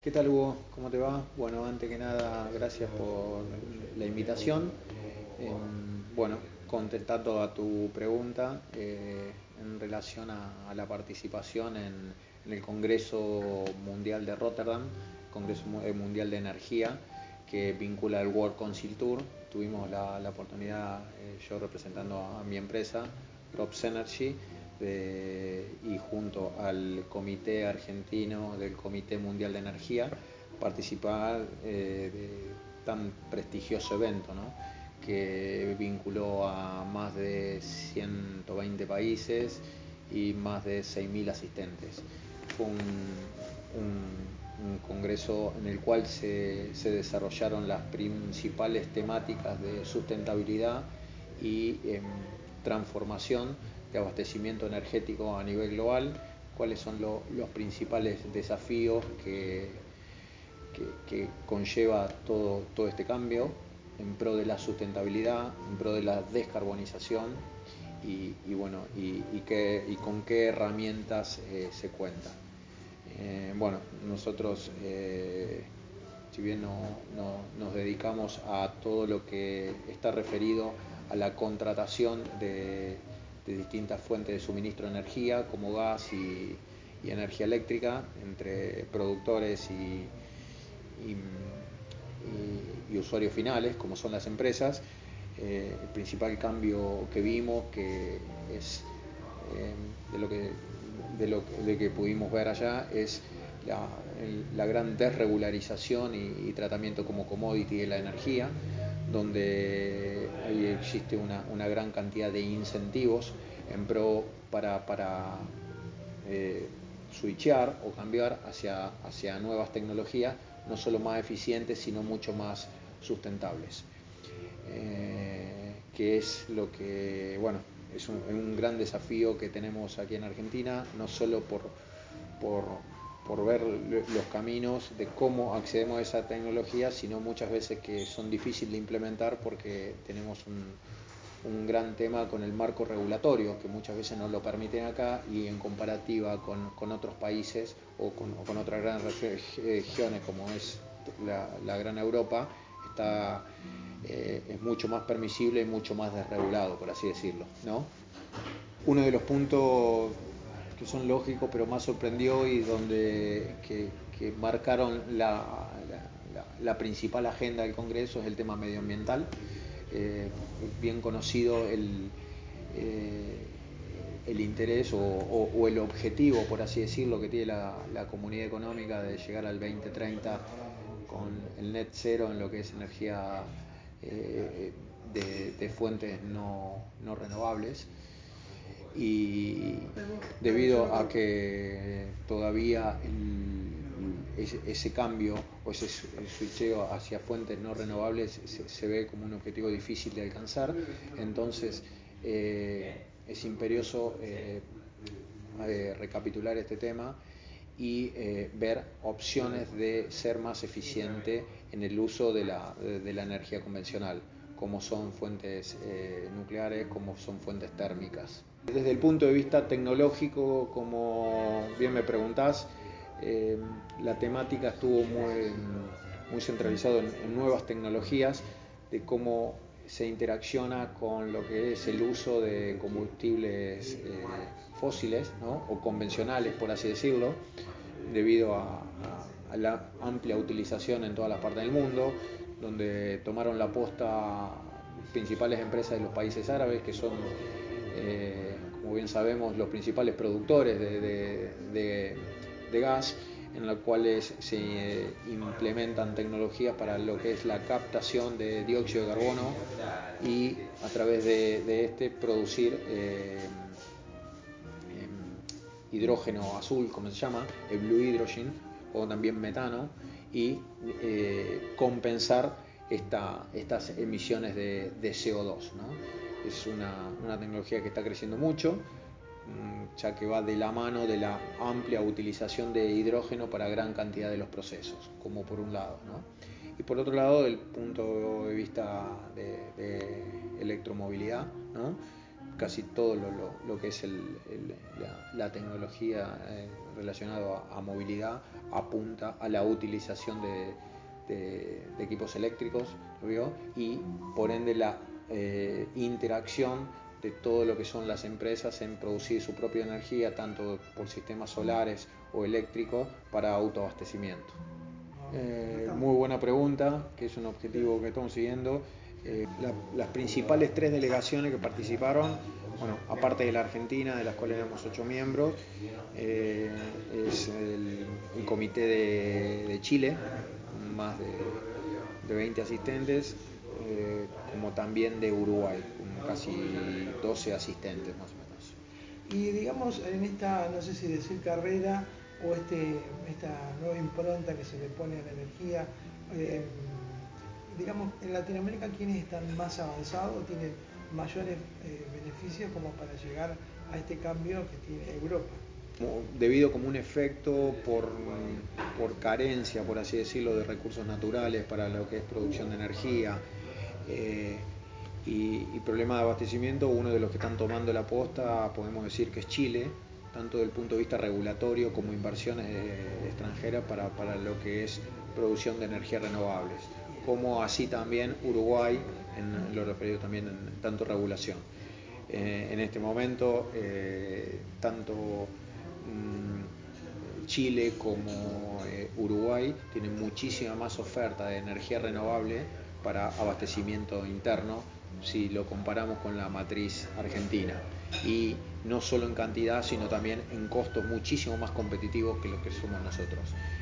¿Qué tal, Hugo? ¿Cómo te va? Bueno, antes que nada, gracias por la invitación. Bueno, contestando a tu pregunta en relación a la participación en el Congreso Mundial de Rotterdam, Congreso Mundial de Energía, que vincula el World Council Tour. Tuvimos la oportunidad, yo representando a mi empresa, Rops Energy, y junto al Comité Argentino del Comité Mundial de Energía, participar de tan prestigioso evento, ¿no? Que vinculó a más de 120 países y más de 6.000 asistentes. Fue un congreso en el cual se desarrollaron las principales temáticas de sustentabilidad y transformación de abastecimiento energético a nivel global, cuáles son los principales desafíos que conlleva todo este cambio en pro de la sustentabilidad, en pro de la descarbonización y con qué herramientas se cuenta. Bueno, nosotros, si bien nos dedicamos a todo lo que está referido a la contratación de distintas fuentes de suministro de energía, como gas y energía eléctrica, entre productores y usuarios finales, como son las empresas. El principal cambio que vimos, que es de que pudimos ver allá, es la gran desregularización y tratamiento como commodity de la energía, donde ahí existe una gran cantidad de incentivos en pro para switchar o cambiar hacia nuevas tecnologías, no solo más eficientes, sino mucho más sustentables. Que es lo que, bueno, es un gran desafío que tenemos aquí en Argentina, no solo por ver los caminos de cómo accedemos a esa tecnología, sino muchas veces que son difíciles de implementar porque tenemos un gran tema con el marco regulatorio, que muchas veces no lo permiten acá, y en comparativa con otros países o con otras grandes regiones como es la gran Europa, es mucho más permisible y mucho más desregulado, por así decirlo, ¿no? Uno de los puntos que son lógicos pero más sorprendió y que marcaron la principal agenda del Congreso es el tema medioambiental. Bien conocido el interés o el objetivo, por así decirlo, que tiene la Comunidad Económica de llegar al 2030 con el net cero en lo que es energía de fuentes no renovables. Y debido a que todavía ese cambio o ese switcheo hacia fuentes no renovables se ve como un objetivo difícil de alcanzar, entonces es imperioso recapitular este tema y ver opciones de ser más eficiente en el uso de la energía convencional, como son fuentes nucleares, como son fuentes térmicas. Desde el punto de vista tecnológico, como bien me preguntás, la temática estuvo muy centralizada en nuevas tecnologías, de cómo se interacciona con lo que es el uso de combustibles fósiles, ¿no? O convencionales, por así decirlo, debido a la amplia utilización en todas las partes del mundo, donde tomaron la posta principales empresas de los países árabes, que son, como bien sabemos, los principales productores de gas, en los cuales se implementan tecnologías para lo que es la captación de dióxido de carbono y a través de este producir hidrógeno azul, como se llama, el blue hydrogen, o también metano, y compensar estas emisiones de CO2, ¿no? Es una tecnología que está creciendo mucho, ya que va de la mano de la amplia utilización de hidrógeno para gran cantidad de los procesos, como por un lado, ¿no? Y por otro lado, del punto de vista de electromovilidad, ¿no? casi todo lo que es la tecnología relacionada a movilidad apunta a la utilización de equipos eléctricos, ¿no? Y por ende la interacción de todo lo que son las empresas en producir su propia energía, tanto por sistemas solares o eléctricos, para autoabastecimiento. Muy buena pregunta, que es un objetivo que estamos siguiendo. Las principales 3 delegaciones que participaron, bueno, aparte de la Argentina, de las cuales éramos 8 miembros, es el comité de Chile, más de 20 asistentes, como también de Uruguay, con casi 12 asistentes más o menos. Y digamos, en esta, no sé si decir carrera o esta nueva impronta que se le pone a la energía, digamos, en Latinoamérica, ¿quiénes están más avanzados, tienen mayores beneficios como para llegar a este cambio que tiene Europa? Debido como un efecto por carencia, por así decirlo, de recursos naturales para lo que es producción de energía y problema de abastecimiento, uno de los que están tomando la posta podemos decir que es Chile, tanto desde el punto de vista regulatorio como inversiones extranjeras para lo que es producción de energías renovables, como así también Uruguay, en lo referido también en tanto regulación. En este momento, tanto Chile como Uruguay tienen muchísima más oferta de energía renovable para abastecimiento interno si lo comparamos con la matriz argentina, y no solo en cantidad sino también en costos muchísimo más competitivos que los que somos nosotros.